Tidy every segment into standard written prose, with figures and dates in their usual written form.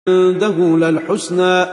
عنده للحسنى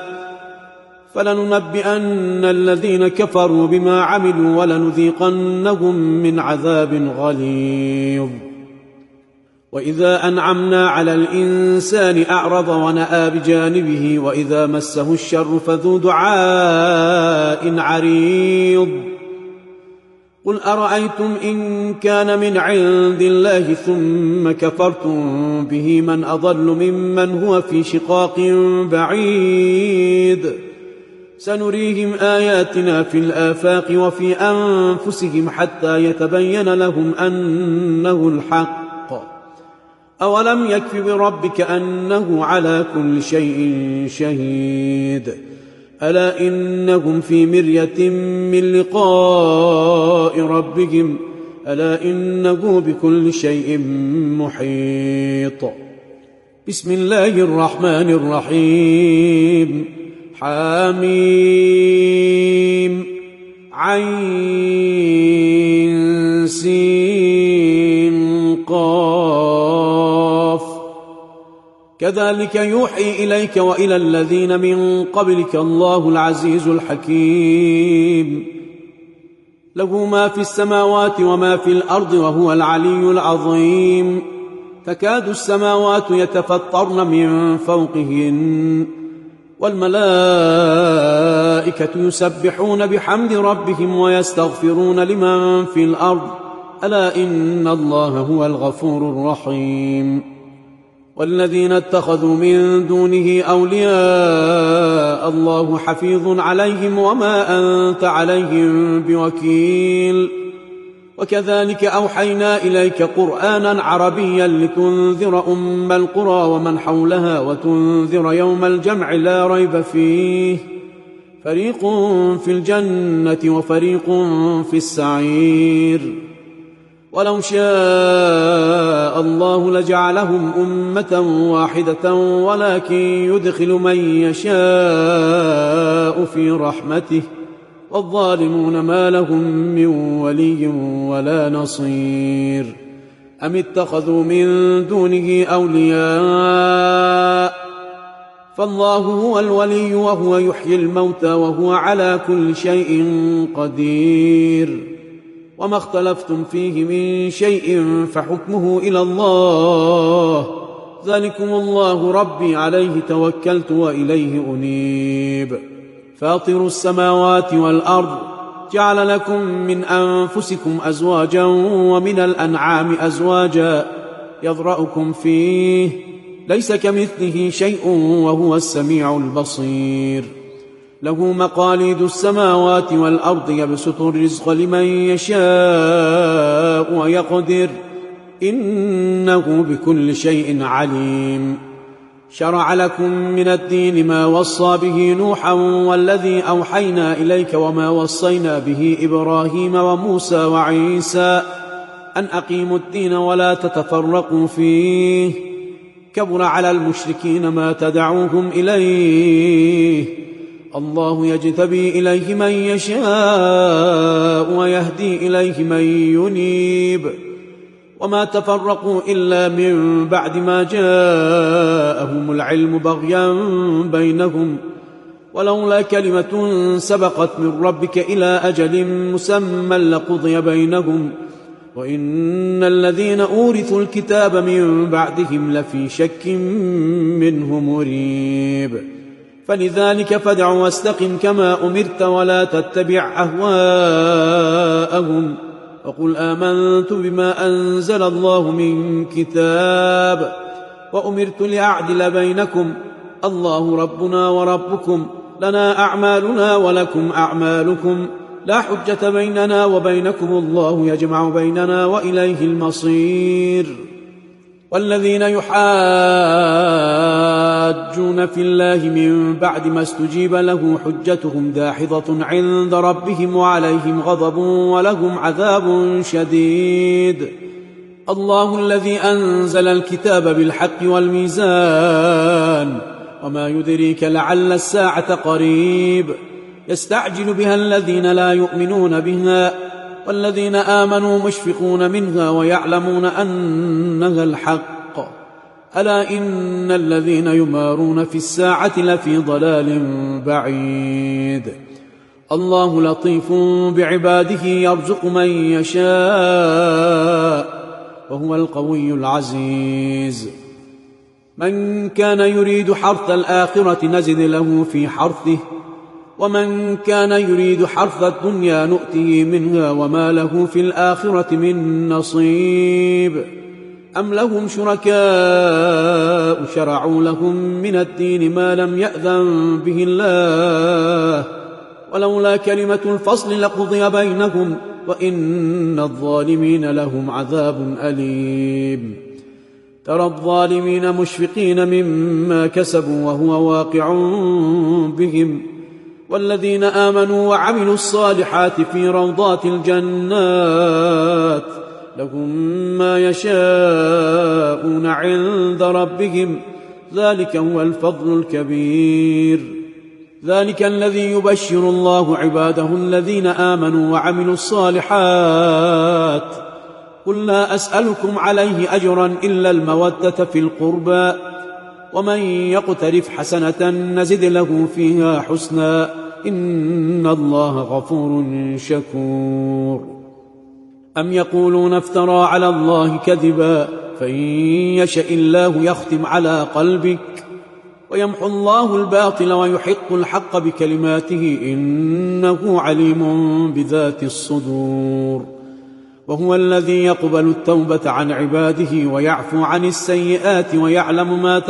فلننبئن الذين كفروا بما عملوا ولنذيقنهم من عذاب غليظ. وإذا أنعمنا على الإنسان أعرض ونأى بجانبه وإذا مسه الشر فذو دعاء عريض. قل أرأيتم إن كان من عند الله ثم كفرتم به من أضل ممن هو في شقاق بعيد. سنريهم آياتنا في الآفاق وفي أنفسهم حتى يتبين لهم أنه الحق. أولم يكف بربك أنه على كل شيء شهيد. ألا إنهم في مرية من لقاء ربهم ألا إنه بكل شيء محيط. بسم الله الرحمن الرحيم. حميم عين سين قاف. كذلك يوحي إليك وإلى الذين من قبلك الله العزيز الحكيم. له ما في السماوات وما في الأرض وهو العلي العظيم. تكاد السماوات يتفطرن من فوقهن والملائكة يسبحون بحمد ربهم ويستغفرون لمن في الأرض ألا إن الله هو الغفور الرحيم. والذين اتخذوا من دونه أولياء الله حفيظ عليهم وما أنت عليهم بوكيل. وكذلك أوحينا إليك قرآنا عربيا لتنذر أم القرى ومن حولها وتنذر يوم الجمع لا ريب فيه فريق في الجنة وفريق في السعير. ولو شاء الله لجعلهم أمة واحدة ولكن يدخل من يشاء في رحمته والظالمون ما لهم من ولي ولا نصير. أم اتخذوا من دونه أولياء فالله هو الولي وهو يحيي الموتى وهو على كل شيء قدير. وما اختلفتم فيه من شيء فحكمه إلى الله ذلكم الله ربي عليه توكلت وإليه أنيب. فاطر السماوات والأرض جعل لكم من أنفسكم أزواجا ومن الأنعام أزواجا يذرأكم فيه ليس كمثله شيء وهو السميع البصير. له مقاليد السماوات والأرض يبسط الرزق لمن يشاء ويقدر إنه بكل شيء عليم. شرع لكم من الدين ما وصى به نوحا والذي أوحينا إليك وما وصينا به إبراهيم وموسى وعيسى أن أقيموا الدين ولا تتفرقوا فيه كبر على المشركين ما تدعوهم إليه. الله يجتبي إليه من يشاء ويهدي إليه من ينيب. وما تفرقوا إلا من بعد ما جاءهم العلم بغيا بينهم ولولا كلمة سبقت من ربك إلى أجل مسمى لقضي بينهم وإن الذين أورثوا الكتاب من بعدهم لفي شك منه مريب. فلذلك فادع واستقم كما أمرت ولا تتبع أهواءهم وقل آمنت بما أنزل الله من كتاب وأمرت لأعدل بينكم الله ربنا وربكم لنا أعمالنا ولكم أعمالكم لا حجة بيننا وبينكم الله يجمع بيننا وإليه المصير. والذين يحاجون في الله من بعد ما استجيب له حجتهم داحضة عند ربهم وعليهم غضب ولهم عذاب شديد. الله الذي أنزل الكتاب بالحق والميزان وما يدريك لعل الساعة قريب. يستعجل بها الذين لا يؤمنون بها والذين آمنوا مشفقون منها ويعلمون أنها الحق ألا إن الذين يمارون في الساعة لفي ضلال بعيد الله لطيف بعباده يرزق من يشاء وهو القوي العزيز من كان يريد حرث الآخرة نزد له في حرثه ومن كان يريد حرث الدنيا نؤته منها وما له في الآخرة من نصيب أم لهم شركاء شرعوا لهم من الدين ما لم يأذن به الله ولولا كلمة الفصل لقضي بينهم وإن الظالمين لهم عذاب أليم ترى الظالمين مشفقين مما كسبوا وهو واقع بهم والذين آمنوا وعملوا الصالحات في روضات الجنات لهم ما يشاءون عند ربهم ذلك هو الفضل الكبير ذلك الذي يبشر الله عباده الذين آمنوا وعملوا الصالحات قل لا أسألكم عليه أجرا إلا المودة في القربى ومن يقترف حسنة نزد له فيها حسنا إن الله غفور شكور أم يقولون افترى على الله كذبا فإن يشأ الله يختم على قلبك ويمحو الله الباطل ويحق الحق بكلماته إنه عليم بذات الصدور وهو الذي يقبل التوبة عن عباده ويعفو عن السيئات ويعلم ما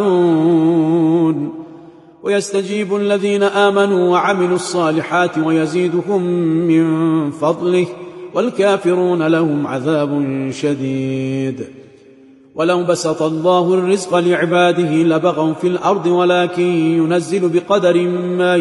تفعلون ويستجيب الذين آمنوا وعملوا الصالحات ويزيدهم من فضله والكافرون لهم عذاب شديد ولو بسط الله الرزق لعباده لبغوا في الأرض ولكن ينزل بقدر ما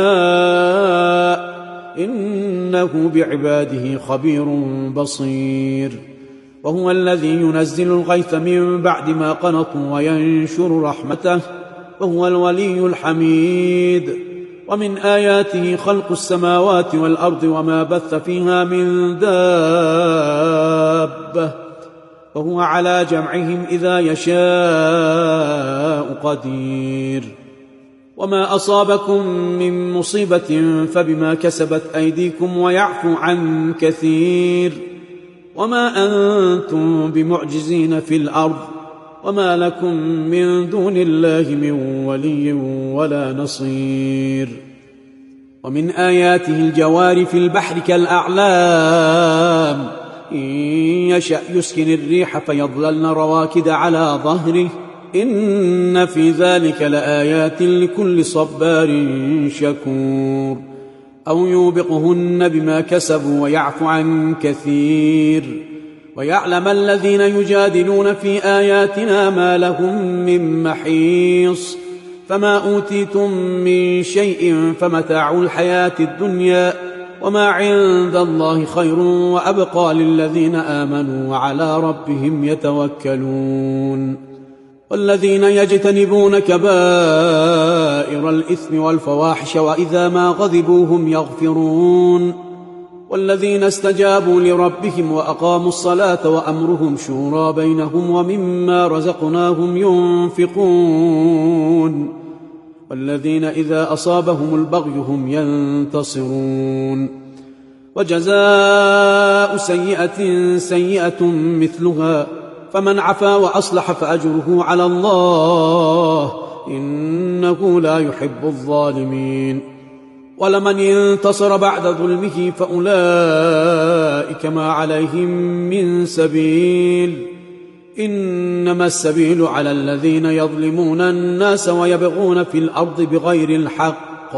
يشاء إنه بعباده خبير بصير وهو الذي ينزل الغيث من بعد ما قنطوا وينشر رحمته وهو الولي الحميد ومن آياته خلق السماوات والأرض وما بث فيها من دابة وهو على جمعهم إذا يشاء قدير وما أصابكم من مصيبة فبما كسبت أيديكم ويعفو عن كثير وما أنتم بمعجزين في الأرض وما لكم من دون الله من ولي ولا نصير ومن آياته الجوار في البحر كالأعلام إن يشأ يسكن الريح فيظللن رواكد على ظهره إن في ذلك لآيات لكل صبار شكور أو يوبقهن بما كسبوا ويعفو عن كثير ويعلم الذين يجادلون في آياتنا ما لهم من محيص فما أوتيتم من شيء فمتاع الحياة الدنيا وما عند الله خير وأبقى للذين آمنوا وعلى ربهم يتوكلون والذين يجتنبون كبائر الإثم والفواحش وإذا ما غضبوا هم يغفرون والذين استجابوا لربهم وأقاموا الصلاة وأمرهم شورى بينهم ومما رزقناهم ينفقون والذين إذا أصابهم البغي هم ينتصرون وجزاء سيئة سيئة مثلها فمن عفا وأصلح فأجره على الله إنه لا يحب الظالمين ولمن انتصر بعد ظلمه فأولئك ما عليهم من سبيل إنما السبيل على الذين يظلمون الناس ويبغون في الأرض بغير الحق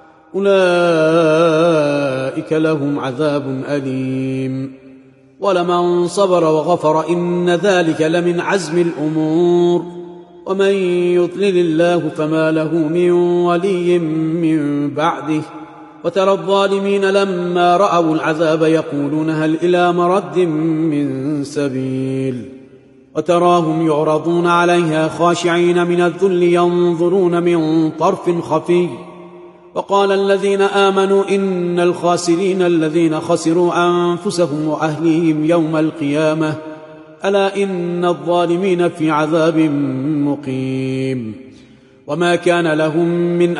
أولئك لهم عذاب أليم ولمن صبر وغفر إن ذلك لمن عزم الأمور ومن يضلل الله فما له من ولي من بعده وترى الظالمين لما رأوا العذاب يقولون هل إلى مرد من سبيل وتراهم يعرضون عليها خاشعين من الذل ينظرون من طرف خفي وقال الذين آمنوا إن الخاسرين الذين خسروا أنفسهم وأهليهم يوم القيامة ألا إن الظالمين في عذاب مقيم. وما كان لهم من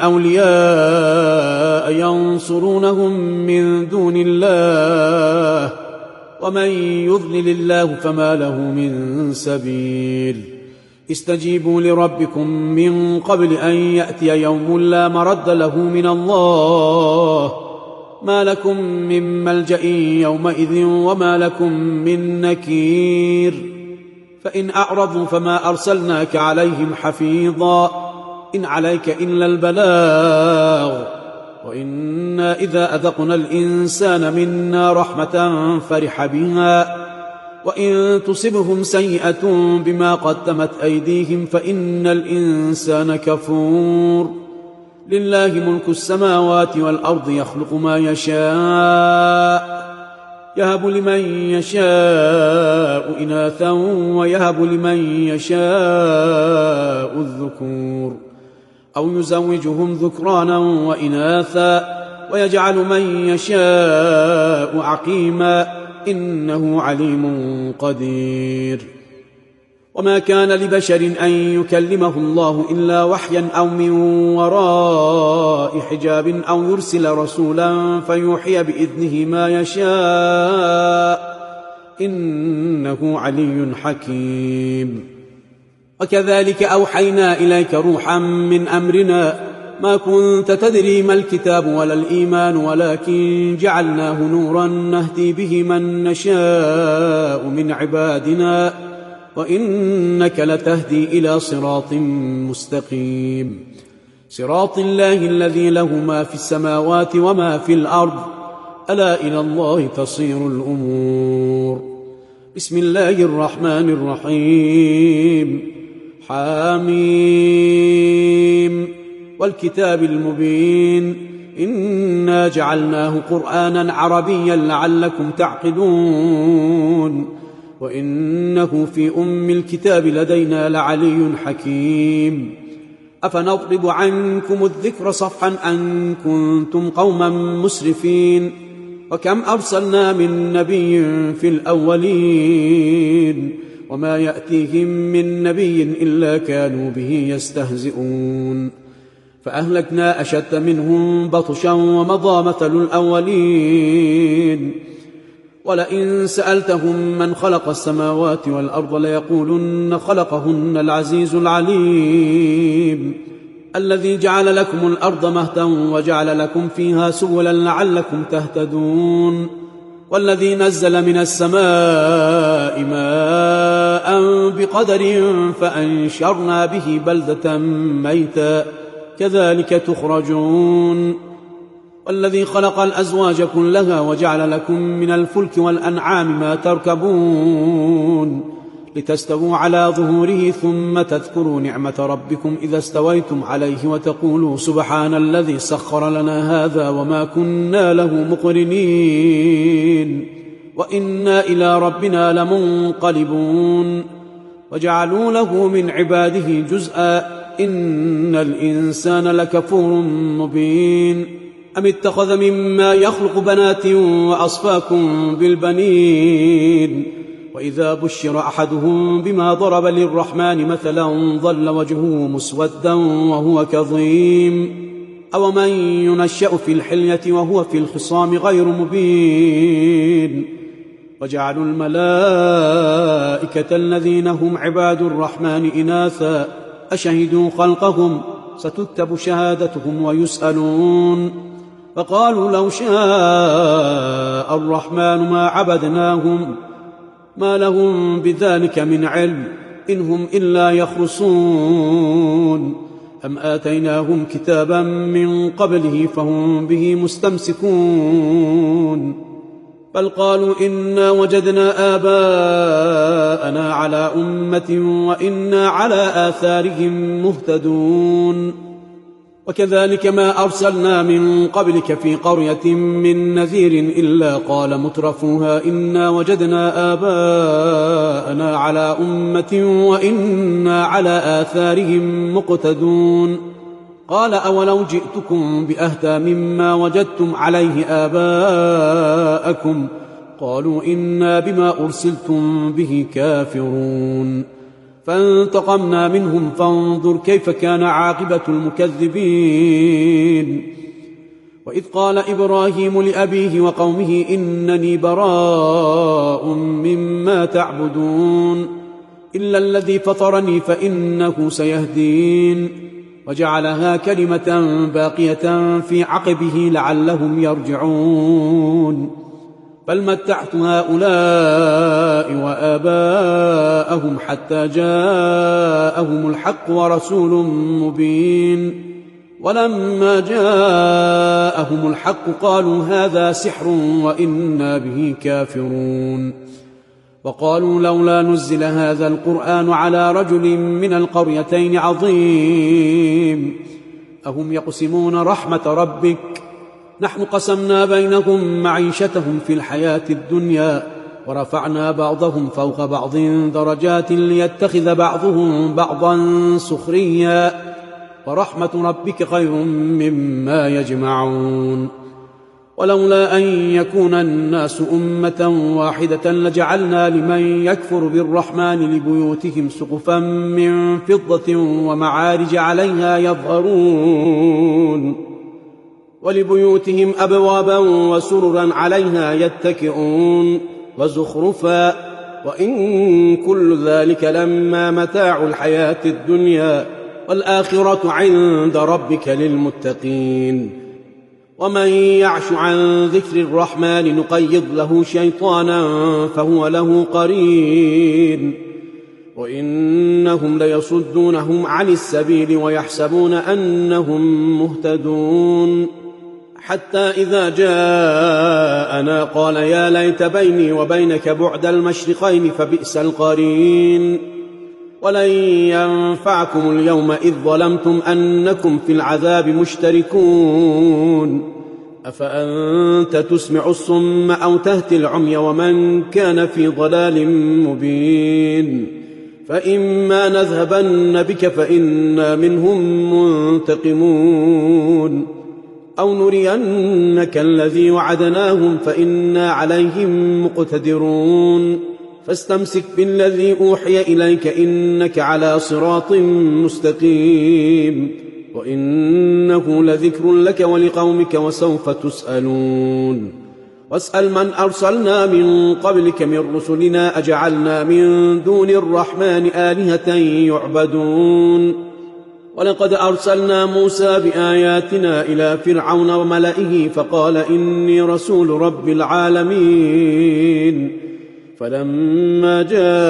أولياء ينصرونهم من دون الله ومن يضلل الله فما له من سبيل. استجيبوا لربكم من قبل أن يأتي يوم لا مرد له من الله ما لكم من ملجأ يومئذ وما لكم من نكير. فإن أعرضوا فما أرسلناك عليهم حفيظا إن عليك إلا البلاغ وإنا إذا أذقنا الإنسان منا رحمة فرح بها وإن تصبهم سيئة بما قدمت أيديهم فإن الإنسان كفور. لله ملك السماوات والأرض يخلق ما يشاء يهب لمن يشاء إناثا ويهب لمن يشاء الذكور أو يزوجهم ذكرانا وإناثا ويجعل من يشاء عقيما إنه عليم قدير. وما كان لبشر أن يكلمه الله إلا وحيا أو من وراء حجاب أو يرسل رسولا فيوحي بإذنه ما يشاء إنه علي حكيم. وكذلك أوحينا إليك روحا من أمرنا ما كنت تدري ما الكتاب ولا الإيمان ولكن جعلناه نورا نهدي به من نشاء من عبادنا وإنك لتهدي إلى صراط مستقيم. صراط الله الذي له ما في السماوات وما في الأرض ألا إلى الله تصير الأمور. بسم الله الرحمن الرحيم. حاميم والكتاب المبين إنا جعلناه قرآنا عربيا لعلكم تعقلون وإنه في أم الكتاب لدينا لعلي حكيم. أفنضرب عنكم الذكر صفحا أن كنتم قوما مسرفين وكم أرسلنا من نبي في الأولين وما يأتيهم من نبي إلا كانوا به يستهزئون فأهلكنا أشد منهم بطشا ومضى مثل الأولين. ولئن سألتهم من خلق السماوات والأرض ليقولن خلقهن العزيز العليم الذي جعل لكم الأرض مهدا وجعل لكم فيها سبلا لعلكم تهتدون والذي نزل من السماء ماء بقدر فأنشرنا به بلدة ميتا كذلك تخرجون والذي خلق الأزواج كلها وجعل لكم من الفلك والأنعام ما تركبون لتستووا على ظهوره ثم تذكروا نعمة ربكم إذا استويتم عليه وتقولوا سبحان الذي سخر لنا هذا وما كنا له مقرنين وإنا إلى ربنا لمنقلبون. وجعلوا له من عباده جزءا إن الإنسان لكفور مبين. أم اتخذ مما يخلق بنات وأصفاكم بالبنين وإذا بشر أحدهم بما ضرب للرحمن مثلا ظل وجهه مسودا وهو كظيم أومن ينشأ في الحلية وهو في الخصام غير مبين. وجعلوا الملائكة الذين هم عباد الرحمن إناثا أشهدوا خلقهم ستكتب شهادتهم ويسألون فقالوا لو شاء الرحمن ما عبدناهم ما لهم بذلك من علم إن هم إلا يخرصون أم آتيناهم كتابا من قبله فهم به مستمسكون بل قالوا إنا وجدنا آباءنا على أمة وإنا على آثارهم مهتدون. وكذلك ما أرسلنا من قبلك في قرية من نذير إلا قال مترفوها إنا وجدنا آباءنا على أمة وإنا على آثارهم مقتدون. قال أولو جئتكم بأهدى مما وجدتم عليه آباءكم قالوا إنا بما أرسلتم به كافرون فانتقمنا منهم فانظر كيف كان عاقبة المكذبين وإذ قال إبراهيم لأبيه وقومه إنني براء مما تعبدون إلا الذي فطرني فإنه سيهدين وجعلها كلمة باقية في عقبه لعلهم يرجعون بل متعت هؤلاء وآباءهم حتى جاءهم الحق ورسول مبين ولما جاءهم الحق قالوا هذا سحر وإنا به كافرون وقالوا لولا نزل هذا القرآن على رجل من القريتين عظيم أهم يقسمون رحمة ربك نحن قسمنا بينهم معيشتهم في الحياة الدنيا ورفعنا بعضهم فوق بعض درجات ليتخذ بعضهم بعضا سخريا ورحمة ربك خير مما يجمعون ولولا أن يكون الناس أمة واحدة لجعلنا لمن يكفر بالرحمن لبيوتهم سقفا من فضة ومعارج عليها يظهرون ولبيوتهم أبوابا وسررا عليها يتكئون وزخرفا وإن كل ذلك لما متاع الحياة الدنيا والآخرة عند ربك للمتقين ومن يعش عن ذكر الرحمن نقيض له شيطانا فهو له قرين وإنهم ليصدونهم عن السبيل ويحسبون أنهم مهتدون حتى إذا جاءنا قال يا ليت بيني وبينك بعد المشرقين فبئس القرين ولن ينفعكم اليوم إذ ظلمتم أنكم في العذاب مشتركون أفأنت تسمع الصم أو تهدي العمي ومن كان في ضلال مبين فإما نذهبن بك فإنا منهم منتقمون أو نرينك الذي وعدناهم فإنا عليهم مقتدرون فاستمسك بالذي أوحي إليك إنك على صراط مستقيم وإنه لذكر لك ولقومك وسوف تسألون واسأل من أرسلنا من قبلك من رسلنا أجعلنا من دون الرحمن آلهة يعبدون ولقد أرسلنا موسى بآياتنا إلى فرعون وملئه فقال إني رسول رب العالمين فلما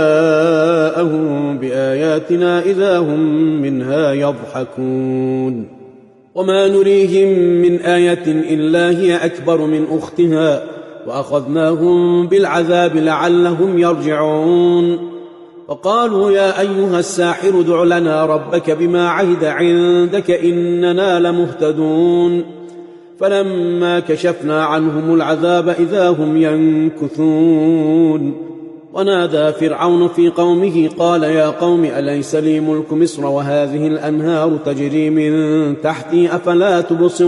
جاءهم بآياتنا إذا هم منها يضحكون وما نريهم من آية إلا هي أكبر من أختها وأخذناهم بالعذاب لعلهم يرجعون وقالوا يا أيها الساحر ادع لنا ربك بما عهد عندك إننا لمهتدون فلما كشفنا عنهم العذاب إذا هم ينكثون ونادى فرعون في قومه قال يا قوم أليس لي ملك مصر وهذه الأنهار تجري من تحتي أفلا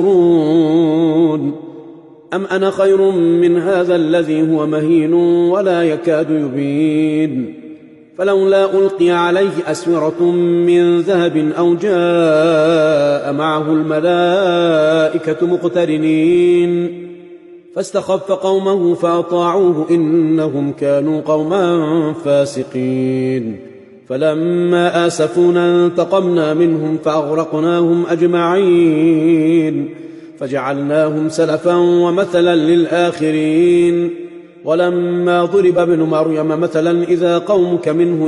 تبصرون أم أنا خير من هذا الذي هو مهين ولا يكاد يبين فلولا ألقي عليه أسورة من ذهب أو جاء معه الملائكة مقترنين فاستخف قومه فأطاعوه إنهم كانوا قوما فاسقين فلما آسفونا انتقمنا منهم فأغرقناهم أجمعين فجعلناهم سلفا ومثلا للآخرين ولما ضرب ابن مريم مثلا إذا قومك منه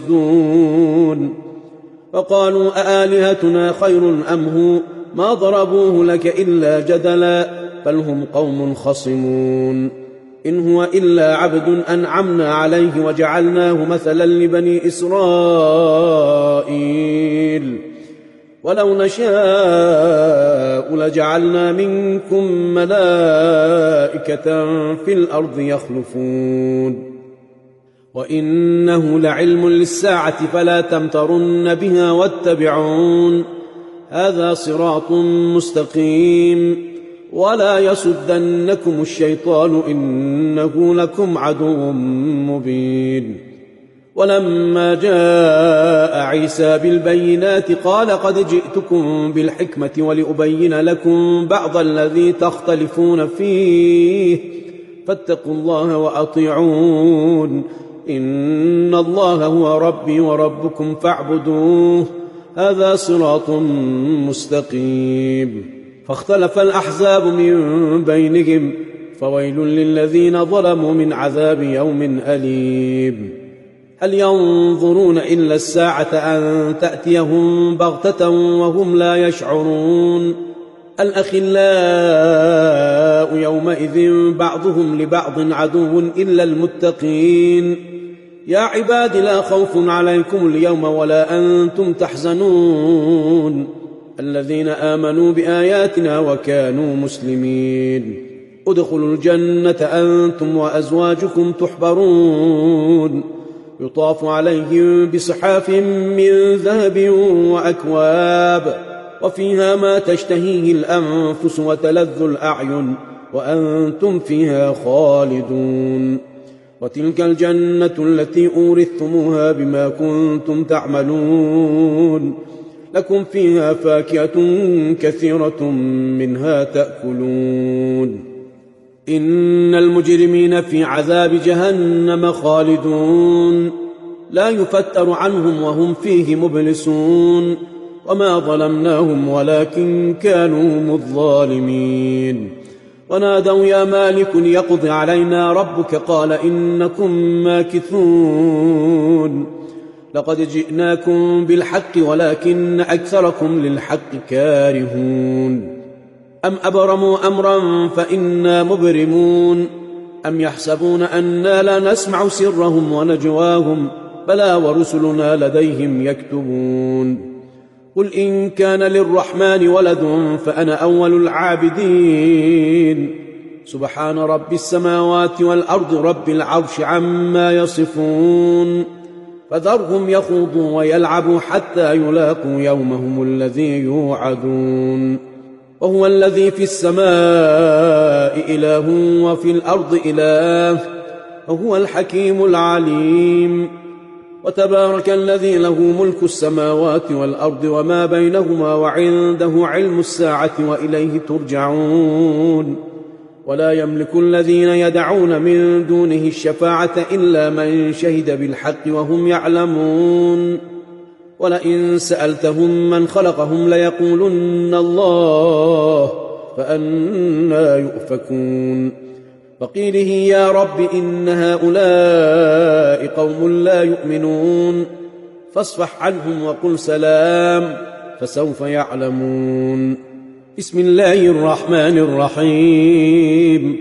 يصدون فقالوا أآلهتنا خير أم هو ما ضربوه لك إلا جدلا بل هم قوم خصمون إن هو إلا عبد أنعمنا عليه وجعلناه مثلا لبني إسرائيل ولو نشاء لجعلنا منكم ملائكة في الأرض يخلفون وإنه لعلم للساعة فلا تمترن بها واتبعون هذا صراط مستقيم ولا يصدنكم الشيطان إنه لكم عدو مبين. ولما جاء عيسى بالبينات قال قد جئتكم بالحكمة ولأبين لكم بعض الذي تختلفون فيه فاتقوا الله وأطيعون إن الله هو ربي وربكم فاعبدوه هذا صراط مستقيم. فاختلف الأحزاب من بينهم فويل للذين ظلموا من عذاب يوم أليم. هل ينظرون إلا الساعة أن تأتيهم بغتة وهم لا يشعرون الأخلاء يومئذ بعضهم لبعض عدو إلا المتقين. يا عباد لا خوف عليكم اليوم ولا أنتم تحزنون الذين آمنوا بآياتنا وكانوا مسلمين ادخلوا الجنة أنتم وأزواجكم تحبرون يطاف عليهم بصحاف من ذهب وأكواب وفيها ما تشتهيه الأنفس وتلذ الأعين وأنتم فيها خالدون وتلك الجنة التي أورثتموها بما كنتم تعملون لكم فيها فاكهة كثيرة منها تأكلون إن المجرمين في عذاب جهنم خالدون لا يفتر عنهم وهم فيه مبلسون وما ظلمناهم ولكن كانوا هم الظالمين. ونادوا يا مالك ليقض علينا ربك قال إنكم ماكثون لقد جئناكم بالحق ولكن أكثركم للحق كارهون. أم أبرموا أمرا فإنا مبرمون أم يحسبون أنا لا نسمع سرهم ونجواهم بلى ورسلنا لديهم يكتبون. قل إن كان للرحمن ولد فأنا أول العابدين سبحان رب السماوات والأرض رب العرش عما يصفون فذرهم يخوضوا ويلعبوا حتى يلاقوا يومهم الذي يوعدون. وهو الذي في السماء إله وفي الأرض إله وهو الحكيم العليم. وتبارك الذي له ملك السماوات والأرض وما بينهما وعنده علم الساعة وإليه ترجعون. ولا يملك الذين يدعون من دونه الشفاعة إلا من شهد بالحق وهم يعلمون. ولئن سألتهم من خلقهم ليقولن الله فأنى يؤفكون. فقيله يا رب إن هؤلاء قوم لا يؤمنون فاصفح عنهم وقل سلام فسوف يعلمون. بسم الله الرحمن الرحيم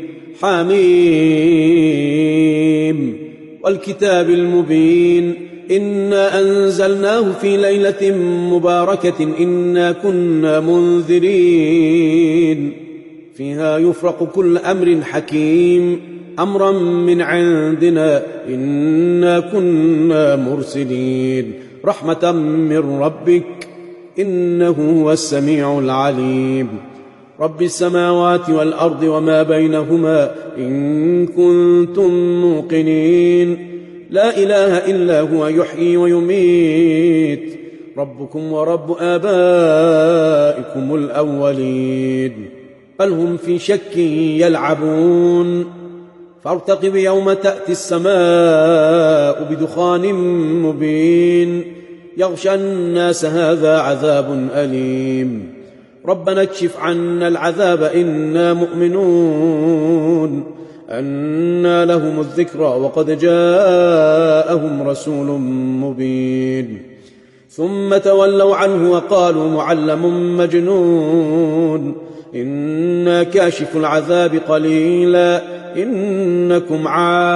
حميم والكتاب المبين إنا أنزلناه في ليلة مباركة إنا كنا منذرين فيها يفرق كل أمر حكيم أمرا من عندنا إنا كنا مرسلين رحمة من ربك إنه هو السميع العليم. رب السماوات والأرض وما بينهما إن كنتم موقنين لا إله إلا هو يحيي ويميت ربكم ورب آبائكم الأولين بل هم في شك يلعبون. فارتقب يوم تأتي السماء بدخان مبين يغشى الناس هذا عذاب أليم. ربنا اكشف عنا العذاب إنا مؤمنون أنى لهم الذكرى وقد جاءهم رسول مبين. ثم تولوا عنه وقالوا معلم مجنون إنا كاشف العذاب قليلا إنكم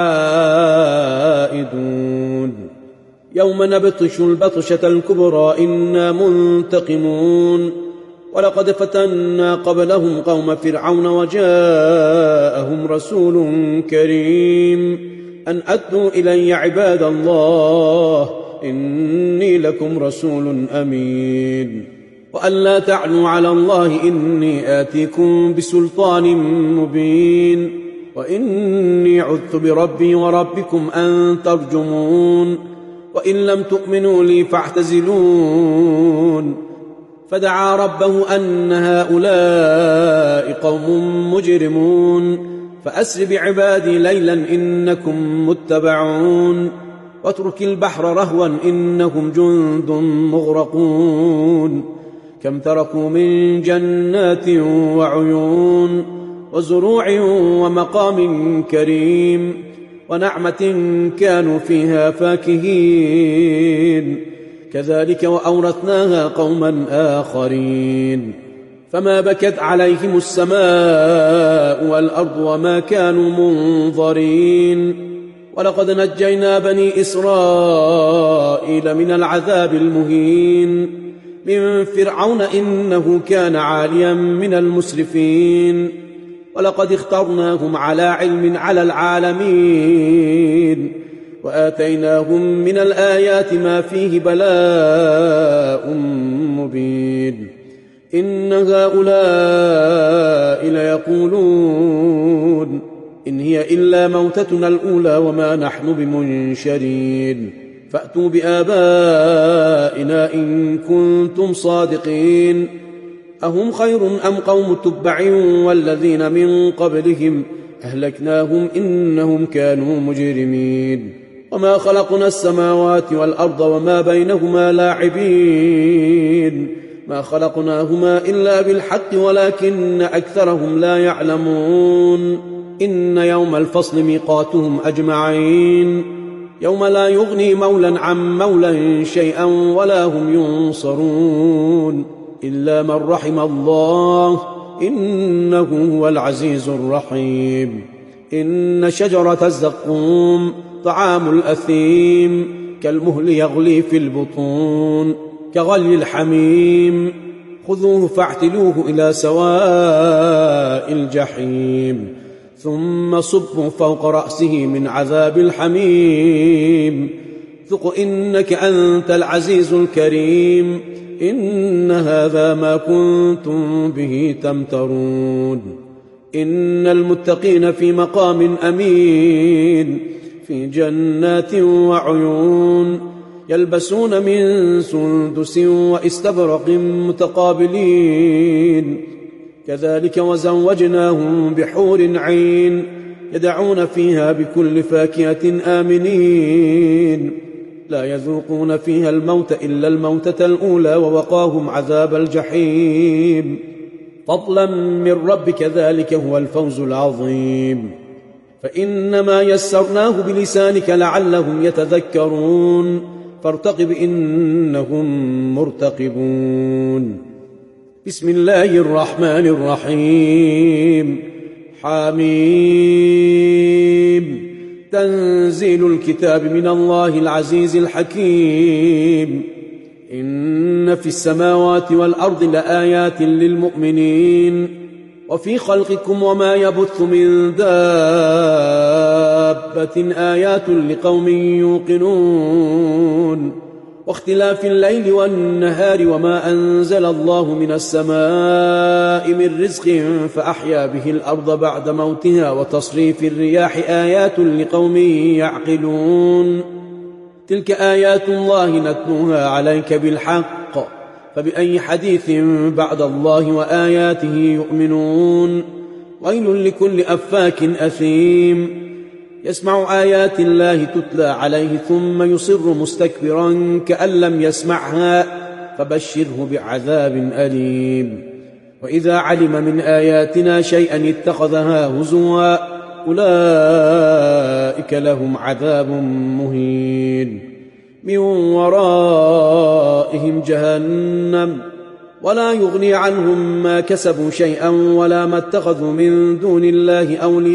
عائدون. يوم نبطش البطشة الكبرى إنا منتقمون. ولقد فتنا قبلهم قوم فرعون وجاءهم رسول كريم أن أدوا إلي عباد الله إني لكم رسول أمين. وألا تعلوا على الله إني آتيكم بسلطان مبين وإني عذت بربي وربكم أن ترجمون وإن لم تؤمنوا لي فاعتزلون فدعا ربه أن هؤلاء قوم مجرمون فأسر بعبادي ليلا إنكم متبعون واترك البحر رهوا إنهم جند مغرقون كم تركوا من جنات وعيون وزروع ومقام كريم ونعمة كانوا فيها فاكهين كذلك وأورثناها قوما آخرين فما بكت عليهم السماء والأرض وما كانوا منظرين ولقد نجينا بني إسرائيل من العذاب المهين من فرعون إنه كان عاليا من المسرفين ولقد اخترناهم على علم على العالمين وآتيناهم من الآيات ما فيه بلاء مبين إن هؤلاء ليقولون إن هي إلا موتتنا الأولى وما نحن بمنشرين فأتوا بآبائنا إن كنتم صادقين أهم خير أم قوم تبع والذين من قبلهم أهلكناهم إنهم كانوا مجرمين وما خلقنا السماوات والأرض وما بينهما لاعبين ما خلقناهما إلا بالحق ولكن أكثرهم لا يعلمون إن يوم الفصل ميقاتهم أجمعين يوم لا يغني مولا عن مولا شيئا ولا هم ينصرون إلا من رحم الله إنه هو العزيز الرحيم إن شجرة الزقوم طعام الأثيم كالمهل يغلي في البطون كغلي الحميم خذوه فاعتلوه إلى سواء الجحيم ثم صبوا فوق رأسه من عذاب الحميم ذق إنك أنت العزيز الكريم إن هذا ما كنتم به تمترون إن المتقين في مقام أمين في جنات وعيون يلبسون من سندس واستبرق متقابلين كذلك وزوجناهم بحور عين يدعون فيها بكل فاكهة آمنين لا يذوقون فيها الموت إلا الموتة الأولى ووقاهم عذاب الجحيم فضلا من ربك ذلك هو الفوز العظيم فإنما يسرناه بلسانك لعلهم يتذكرون فارتقب إنهم مرتقبون بسم الله الرحمن الرحيم حميم تنزيل الكتاب من الله العزيز الحكيم إن في السماوات والأرض لآيات للمؤمنين وفي خلقكم وما يبث من دابة آيات لقوم يوقنون واختلاف الليل والنهار وما أنزل الله من السماء من رزق فأحيا به الأرض بعد موتها وتصريف الرياح آيات لقوم يعقلون تلك آيات الله نتلوها عليك بالحق فبأي حديث بعد الله وآياته يؤمنون ويل لكل أفاك أثيم يسمع آيات الله تتلى عليه ثم يصر مستكبرا كأن لم يسمعها فبشره بعذاب أليم وإذا علم من آياتنا شيئا اتخذها هزوا أولئك لهم عذاب مهين من ورائهم جهنم ولا يغني عنهم ما كسبوا شيئا ولا ما اتخذوا من دون الله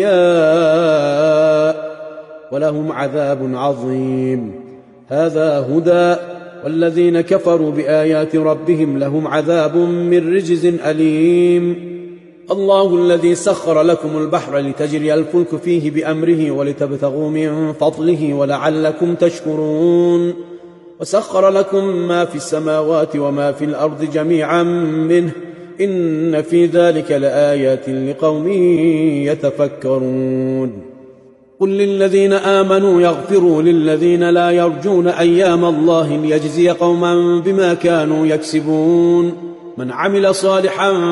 أولياء ولهم عذاب عظيم هذا هدى والذين كفروا بآيات ربهم لهم عذاب من رجز أليم الله الذي سخر لكم البحر لتجري الفلك فيه بأمره ولتبتغوا من فضله ولعلكم تشكرون وسخر لكم ما في السماوات وما في الأرض جميعا منه إن في ذلك لآيات لقوم يتفكرون قل للذين آمنوا يغفروا للذين لا يرجون أيام الله ليجزي قوما بما كانوا يكسبون من عمل صالحا